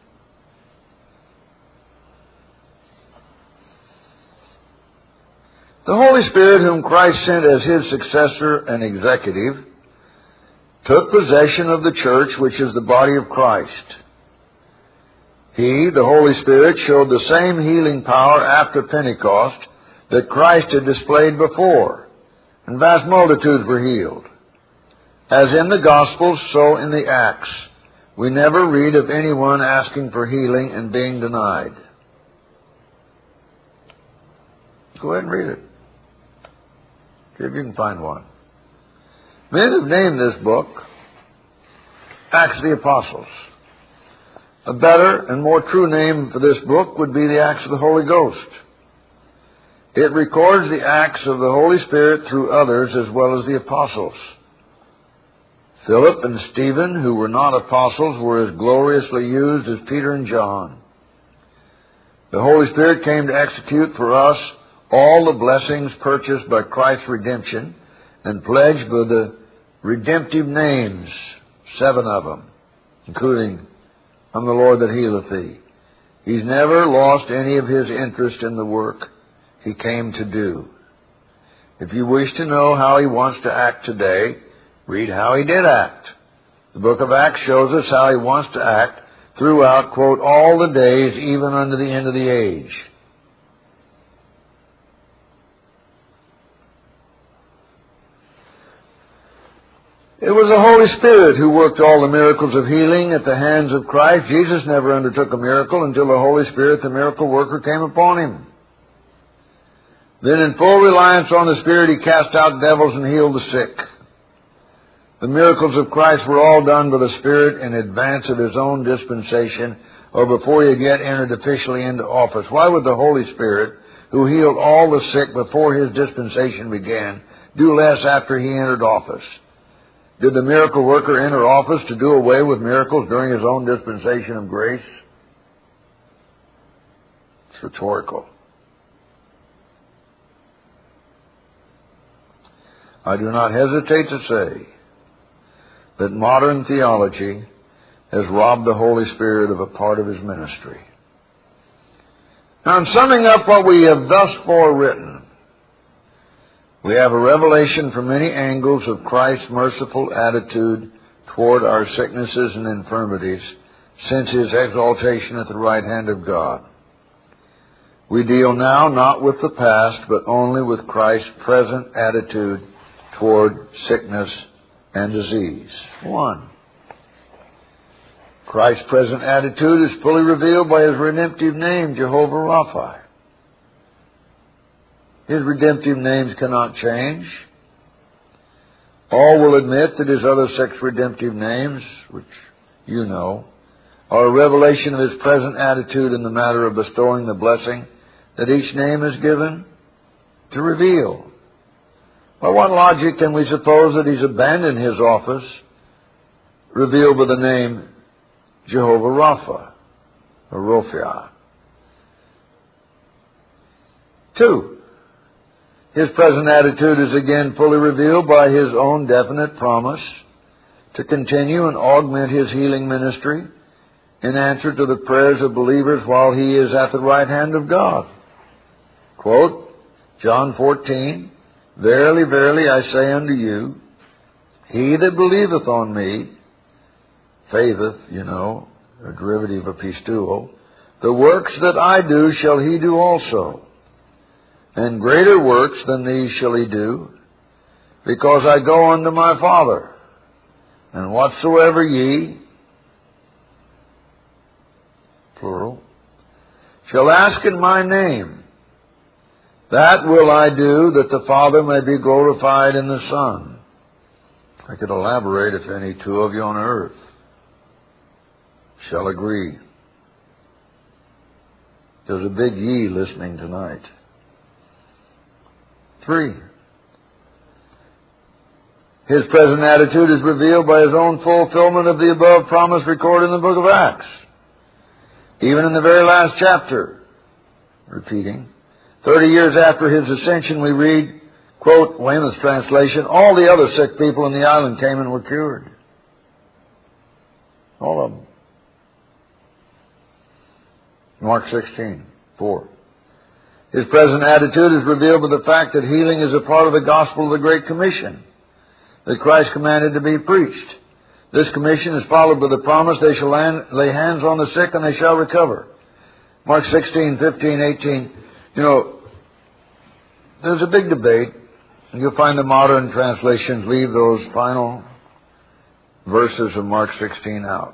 The Holy Spirit, whom Christ sent as his successor and executive, took possession of the church, which is the body of Christ. He, the Holy Spirit, showed the same healing power after Pentecost that Christ had displayed before, and vast multitudes were healed. As in the Gospels, so in the Acts, we never read of anyone asking for healing and being denied. Go ahead and read it. See if you can find one. Men have named this book Acts of the Apostles. A better and more true name for this book would be the Acts of the Holy Ghost. It records the acts of the Holy Spirit through others as well as the apostles. Philip and Stephen, who were not apostles, were as gloriously used as Peter and John. The Holy Spirit came to execute for us all the blessings purchased by Christ's redemption and pledged by the redemptive names, 7 of them, including, "I'm the Lord that healeth thee." He's never lost any of His interest in the work He came to do. If you wish to know how He wants to act today, read how He did act. The book of Acts shows us how He wants to act throughout, quote, all the days, even unto the end of the age. It was the Holy Spirit who worked all the miracles of healing at the hands of Christ. Jesus never undertook a miracle until the Holy Spirit, the miracle worker, came upon Him. Then in full reliance on the Spirit, He cast out devils and healed the sick. The miracles of Christ were all done by the Spirit in advance of His own dispensation, or before He yet entered officially into office. Why would the Holy Spirit, who healed all the sick before His dispensation began, do less after He entered office? Did the miracle worker enter office to do away with miracles during His own dispensation of grace? It's rhetorical. I do not hesitate to say that modern theology has robbed the Holy Spirit of a part of His ministry. Now, in summing up what we have thus far written, we have a revelation from many angles of Christ's merciful attitude toward our sicknesses and infirmities since His exaltation at the right hand of God. We deal now not with the past, but only with Christ's present attitude toward sickness and disease. 1. Christ's present attitude is fully revealed by His redemptive name, Jehovah Rapha. His redemptive names cannot change. All will admit that His other 6 redemptive names, which you know, are a revelation of His present attitude in the matter of bestowing the blessing that each name is given to reveal. By what logic can we suppose that He's abandoned His office, revealed by the name Jehovah Rapha, or Rapha? 2. His present attitude is again fully revealed by His own definite promise to continue and augment His healing ministry in answer to the prayers of believers while He is at the right hand of God. Quote, John 14, "Verily, verily, I say unto you, he that believeth on me," faitheth, you know, a derivative of pistuo, "the works that I do shall he do also. And greater works than these shall he do, because I go unto my Father. And whatsoever ye," plural, "shall ask in my name, that will I do, that the Father may be glorified in the Son." I could elaborate if any 2 of you on earth shall agree. There's a big ye listening tonight. 3. His present attitude is revealed by His own fulfillment of the above promise recorded in the book of Acts. Even in the very last chapter, repeating, 30 years after His ascension, we read, quote, Weymouth's translation, "All the other sick people in the island came and were cured." All of them. Mark 16:4. His present attitude is revealed by the fact that healing is a part of the gospel of the Great Commission that Christ commanded to be preached. This commission is followed by the promise, "They shall lay hands on the sick and they shall recover." Mark 16:15-18. You know, there's a big debate. You'll find the modern translations leave those final verses of Mark 16 out.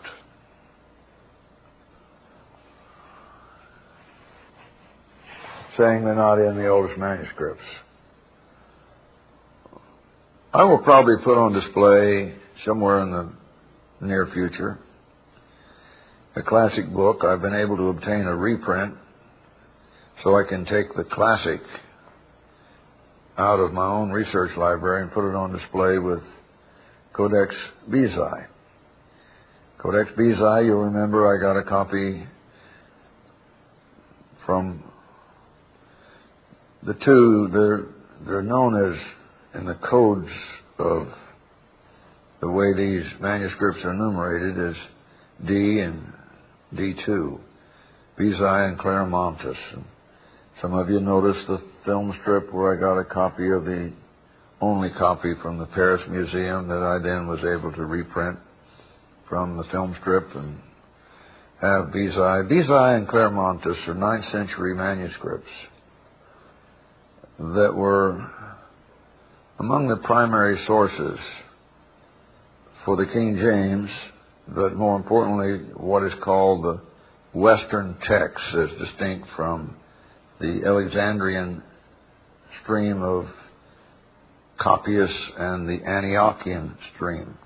Saying they're not in the oldest manuscripts. I will probably put on display somewhere in the near future a classic book. I've been able to obtain a reprint so I can take the classic out of my own research library and put it on display with Codex Bezae. Codex Bezae, you'll remember I got a copy from the two. They're known as, in the codes of the way these manuscripts are numerated, as D and D2, Bezae and Claromontis. And some of you noticed the film strip where I got a copy of the only copy from the Paris Museum that I then was able to reprint from the film strip and have Bezae. Bezae and Claromontis are 9th century manuscripts that were among the primary sources for the King James, but more importantly, what is called the Western text, as distinct from the Alexandrian stream of Coppius and the Antiochian stream.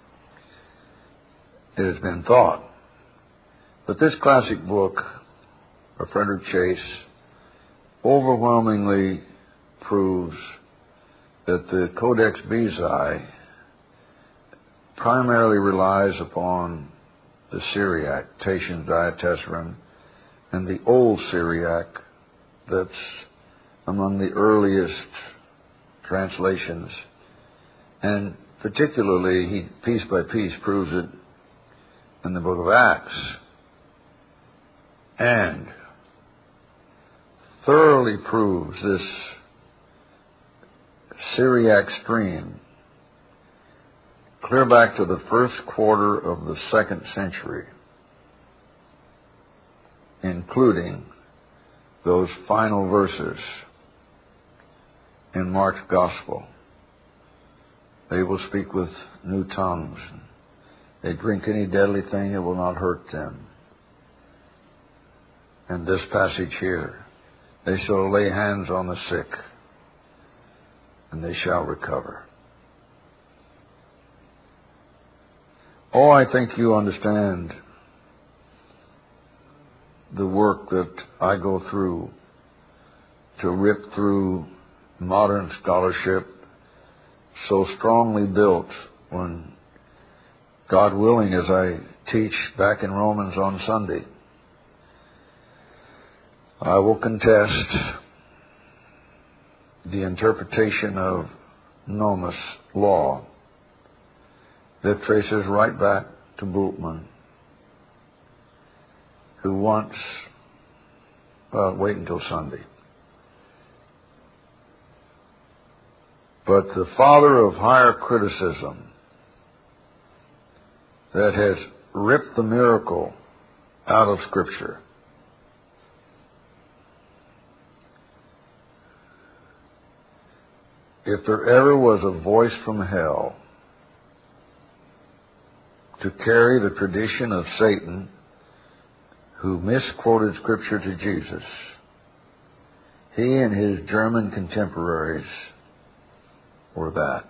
It has been thought. But this classic book of Frederick Chase overwhelmingly proves that the Codex Bezae primarily relies upon the Syriac, Tatian Diatessaron, and the Old Syriac that's among the earliest translations. And particularly, he piece by piece proves it in the book of Acts, and thoroughly proves this Syriac stream clear back to the first quarter of the 2nd century, including those final verses in Mark's Gospel. They will speak with new tongues. They drink any deadly thing, it will not hurt them. And this passage here, they shall lay hands on the sick, and they shall recover. Oh, I think you understand the work that I go through to rip through modern scholarship so strongly built when, God willing, as I teach back in Romans on Sunday, I will contest the interpretation of Nomus law that traces right back to Bultmann, who once, wait until Sunday. But the father of higher criticism that has ripped the miracle out of Scripture, if there ever was a voice from hell to carry the tradition of Satan, who misquoted Scripture to Jesus, he and his German contemporaries were that.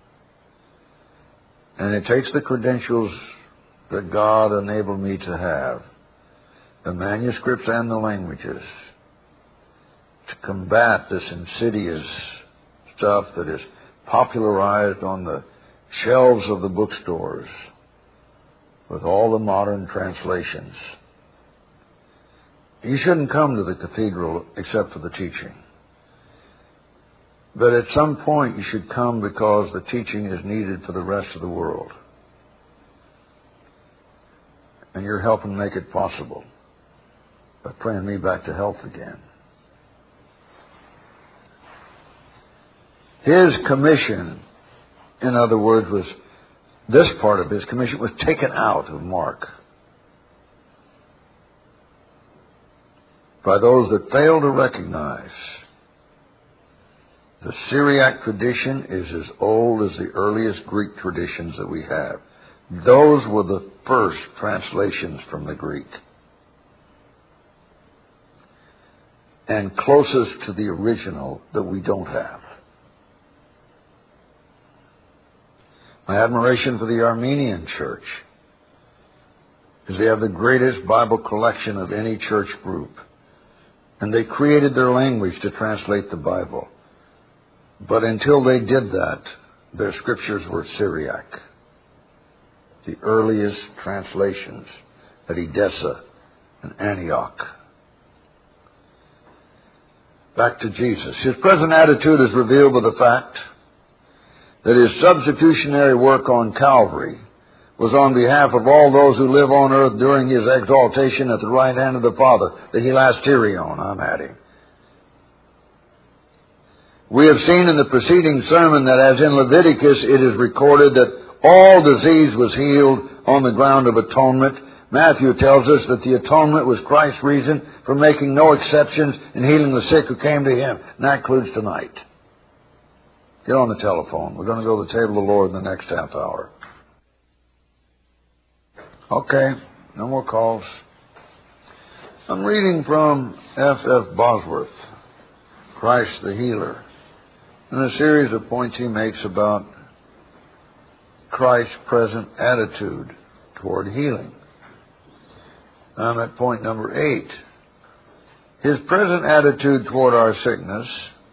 And it takes the credentials that God enabled me to have, the manuscripts and the languages, to combat this insidious stuff that is popularized on the shelves of the bookstores with all the modern translations. You shouldn't come to the cathedral except for the teaching. But at some point you should come because the teaching is needed for the rest of the world. And you're helping make it possible by praying me back to health again. His commission, in other words, was, this part of his commission was taken out of Mark by those that fail to recognize the Syriac tradition is as old as the earliest Greek traditions that we have. Those were the first translations from the Greek, and closest to the original that we don't have. My admiration for the Armenian church is they have the greatest Bible collection of any church group. And they created their language to translate the Bible. But until they did that, their scriptures were Syriac. The earliest translations at Edessa and Antioch. Back to Jesus. His present attitude is revealed by the fact that his substitutionary work on Calvary was on behalf of all those who live on earth during his exaltation at the right hand of the Father, the hilasterion, I'm adding. We have seen in the preceding sermon that as in Leviticus it is recorded that all disease was healed on the ground of atonement. Matthew tells us that the atonement was Christ's reason for making no exceptions in healing the sick who came to him. And that includes tonight. Get on the telephone. We're going to go to the table of the Lord in the next half hour. Okay, no more calls. I'm reading from F.F. Bosworth, Christ the Healer, and a series of points he makes about Christ's present attitude toward healing. I'm at point number 8. His present attitude toward our sickness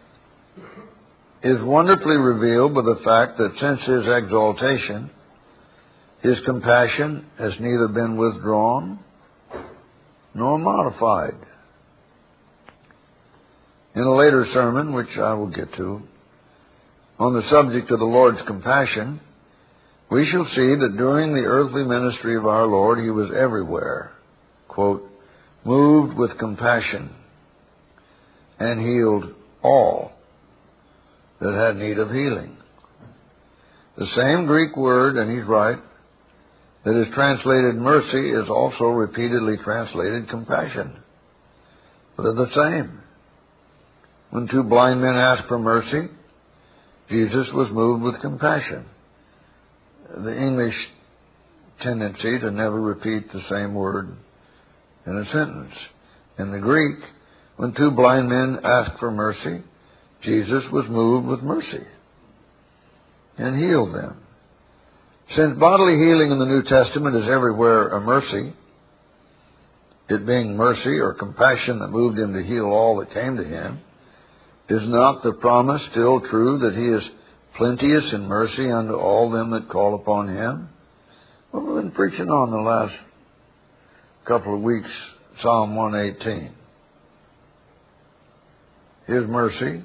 is wonderfully revealed by the fact that since his exaltation, his compassion has neither been withdrawn nor modified. In a later sermon, which I will get to, on the subject of the Lord's compassion, we shall see that during the earthly ministry of our Lord, he was everywhere, quote, moved with compassion and healed all that had need of healing. The same Greek word, and he's right, that is translated mercy is also repeatedly translated compassion. But they're the same. When 2 blind men asked for mercy, Jesus was moved with compassion. The English tendency to never repeat the same word in a sentence. In the Greek, when 2 blind men asked for mercy, Jesus was moved with mercy and healed them. Since bodily healing in the New Testament is everywhere a mercy, it being mercy or compassion that moved him to heal all that came to him, is not the promise still true that he is plenteous in mercy unto all them that call upon him? Well, we've been preaching on the last couple of weeks, Psalm 118. His mercy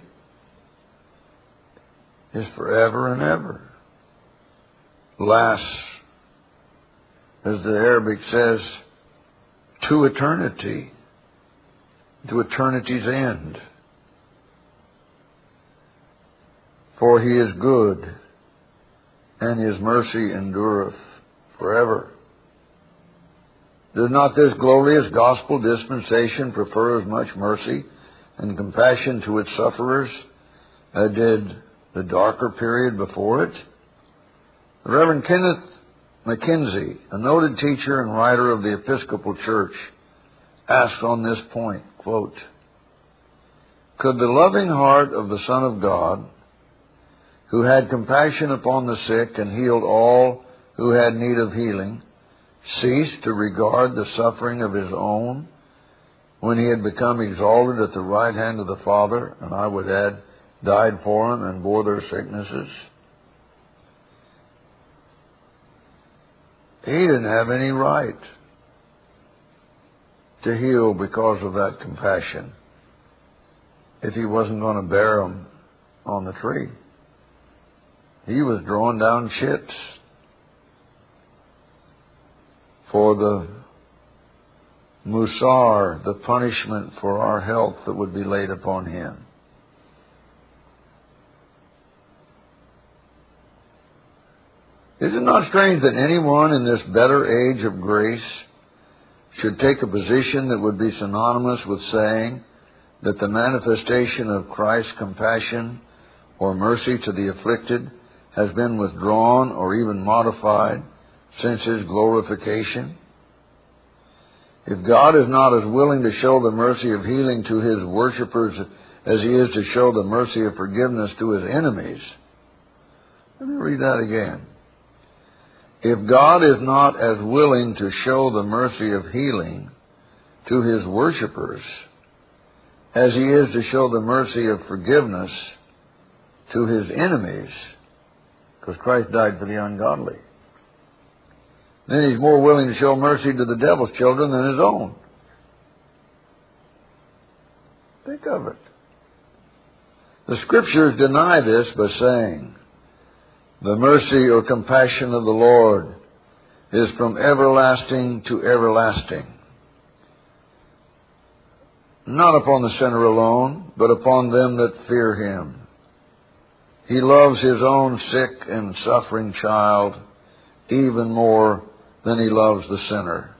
is forever and ever. Lasts, as the Arabic says, to eternity, to eternity's end. For he is good, and his mercy endureth forever. Does not this glorious gospel dispensation prefer as much mercy and compassion to its sufferers as did the darker period before it? The Reverend Kenneth Mackenzie, a noted teacher and writer of the Episcopal Church, asked on this point, quote, could the loving heart of the Son of God, who had compassion upon the sick and healed all who had need of healing, cease to regard the suffering of his own when he had become exalted at the right hand of the Father, and I would add, died for them and bore their sicknesses? He didn't have any right to heal because of that compassion if he wasn't going to bear them on the tree. He was drawing down chips for the musar, the punishment for our health that would be laid upon him. Is it not strange that anyone in this better age of grace should take a position that would be synonymous with saying that the manifestation of Christ's compassion or mercy to the afflicted has been withdrawn or even modified since his glorification? If God is not as willing to show the mercy of healing to his worshipers as he is to show the mercy of forgiveness to his enemies, let me read that again. If God is not as willing to show the mercy of healing to His worshipers as He is to show the mercy of forgiveness to His enemies, because Christ died for the ungodly, then He's more willing to show mercy to the devil's children than His own. Think of it. The Scriptures deny this by saying, the mercy or compassion of the Lord is from everlasting to everlasting. Not upon the sinner alone, but upon them that fear Him. He loves His own sick and suffering child even more than He loves the sinner.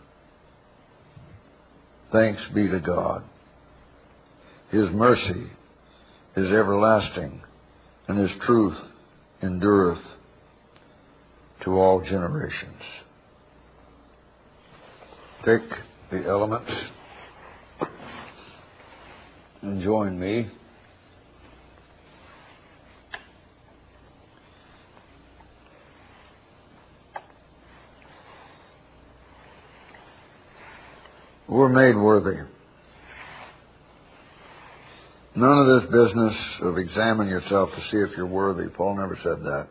Thanks be to God. His mercy is everlasting, and His truth endureth to all generations. Take the elements and join me. We're made worthy. None of this business of examine yourself to see if you're worthy. Paul never said that.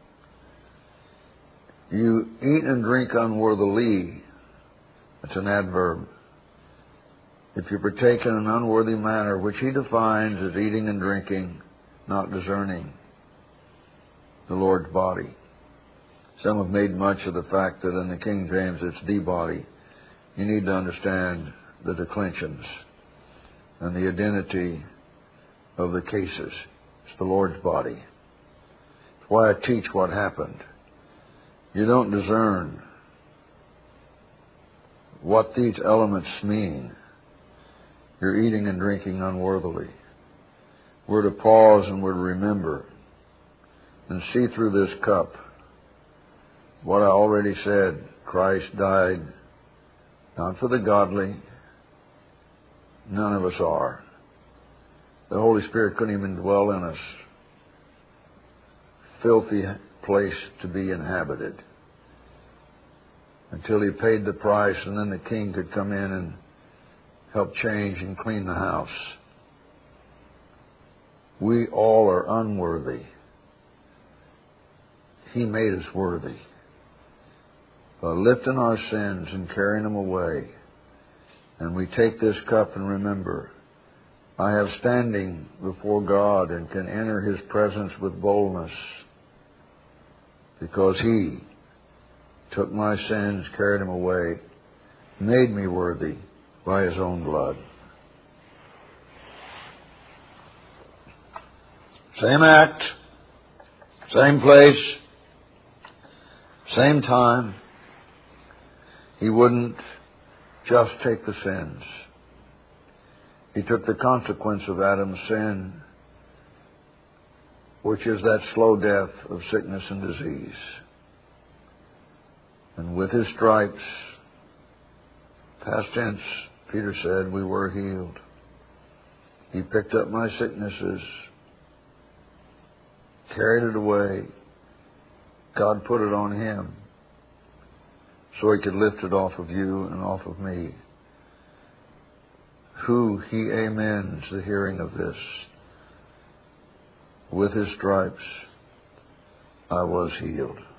You eat and drink unworthily. That's an adverb. If you partake in an unworthy manner, which he defines as eating and drinking, not discerning the Lord's body. Some have made much of the fact that in the King James it's the body. You need to understand the declensions and the identity of the cases. It's the Lord's body. That's why I teach what happened. You don't discern what these elements mean. You're eating and drinking unworthily. We're to pause and we're to remember and see through this cup what I already said. Christ died not for the godly. None of us are. The Holy Spirit couldn't even dwell in us. Filthy place to be inhabited. Until He paid the price, and then the King could come in and help change and clean the house. We all are unworthy. He made us worthy by lifting our sins and carrying them away. And we take this cup and remember, I have standing before God and can enter His presence with boldness because He took my sins, carried them away, made me worthy by His own blood. Same act, same place, same time. He wouldn't just take the sins. He took the consequence of Adam's sin, which is that slow death of sickness and disease. And with His stripes, past tense, Peter said, we were healed. He picked up my sicknesses, carried it away. God put it on Him so He could lift it off of you and off of me. Who He amens the hearing of this. With His stripes I was healed.